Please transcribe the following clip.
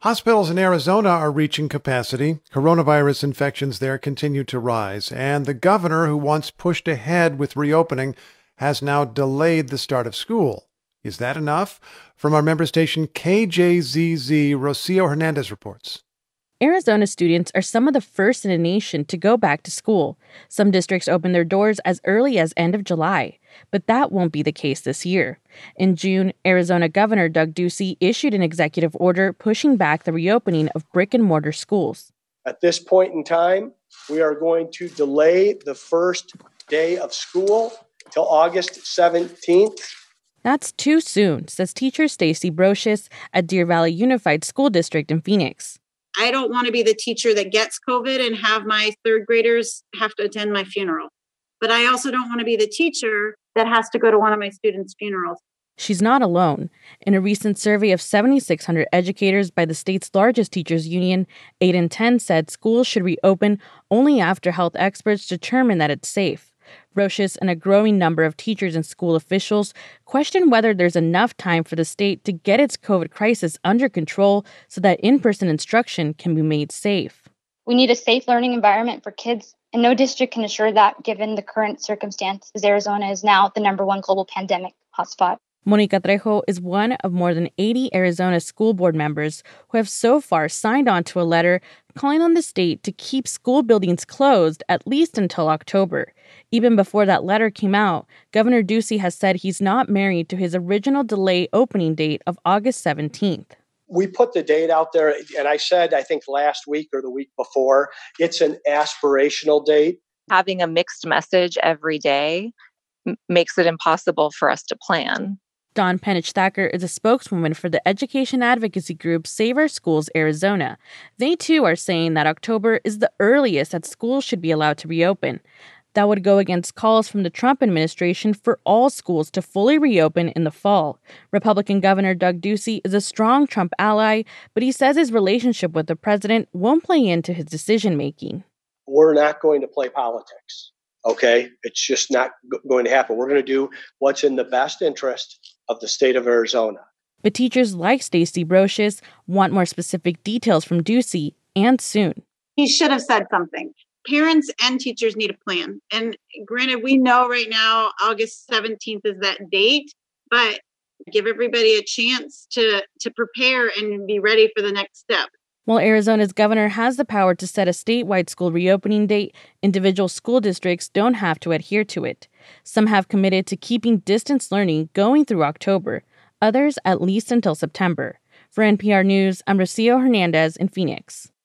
Hospitals in Arizona are reaching capacity. Coronavirus infections there continue to rise, and the governor, who once pushed ahead with reopening, has now delayed the start of school. Is that enough? From our member station KJZZ, Rocio Hernandez reports. Arizona students are some of the first in the nation to go back to school. Some districts open their doors as early as end of July, but that won't be the case this year. In June, Arizona Governor Doug Ducey issued an executive order pushing back the reopening of brick-and-mortar schools. At this point in time, we are going to delay the first day of school till August 17th. That's too soon, says teacher Stacy Brocious at Deer Valley Unified School District in Phoenix. I don't want to be the teacher that gets COVID and have my third graders have to attend my funeral. But I also don't want to be the teacher that has to go to one of my students' funerals. She's not alone. In a recent survey of 7,600 educators by the state's largest teachers union, 8 in 10 said schools should reopen only after health experts determine that it's safe. Brocious and a growing number of teachers and school officials question whether there's enough time for the state to get its COVID crisis under control so that in-person instruction can be made safe. We need a safe learning environment for kids, and no district can assure that given the current circumstances. Arizona is now the #1 global pandemic hotspot. Monica Trejo is one of more than 80 Arizona school board members who have so far signed on to a letter calling on the state to keep school buildings closed at least until October. Even before that letter came out, Governor Ducey has said he's not married to his original delay opening date of August 17th. We put the date out there, and I said, I think last week or the week before, it's an aspirational date. Having a mixed message every day makes it impossible for us to plan. Dawn Penich Thacker is a spokeswoman for the education advocacy group Save Our Schools Arizona. They, too, are saying that October is the earliest that schools should be allowed to reopen. That would go against calls from the Trump administration for all schools to fully reopen in the fall. Republican Governor Doug Ducey is a strong Trump ally, but he says his relationship with the president won't play into his decision-making. We're not going to play politics, okay? It's just not going to happen. We're going to do what's in the best interest of the state of Arizona. But teachers like Stacy Brocious want more specific details from Ducey, and soon. He should have said something. Parents and teachers need a plan. And granted, we know right now August 17th is that date, but give everybody a chance to prepare and be ready for the next step. While Arizona's governor has the power to set a statewide school reopening date, individual school districts don't have to adhere to it. Some have committed to keeping distance learning going through October, others at least until September. For NPR News, I'm Rocio Hernandez in Phoenix.